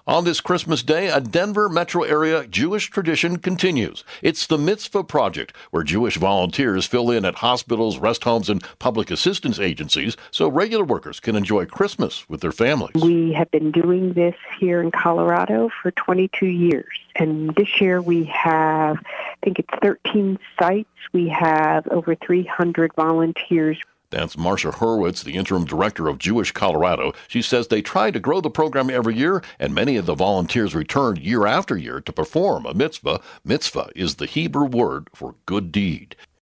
On this Christmas Day, a Denver metro area Jewish tradition continues. It's the Mitzvah Project, where Jewish volunteers fill in at hospitals, rest homes, and public assistance agencies so regular workers can enjoy Christmas with their families. We have been doing this here in Colorado for 22 years. And this year we have, I think it's 13 sites. We have over 300 volunteers. That's Marcia Hurwitz, the interim director of Jewish Colorado. She says they try to grow the program every year, and many of the volunteers return year after year to perform a mitzvah. Mitzvah is the Hebrew word for good deed.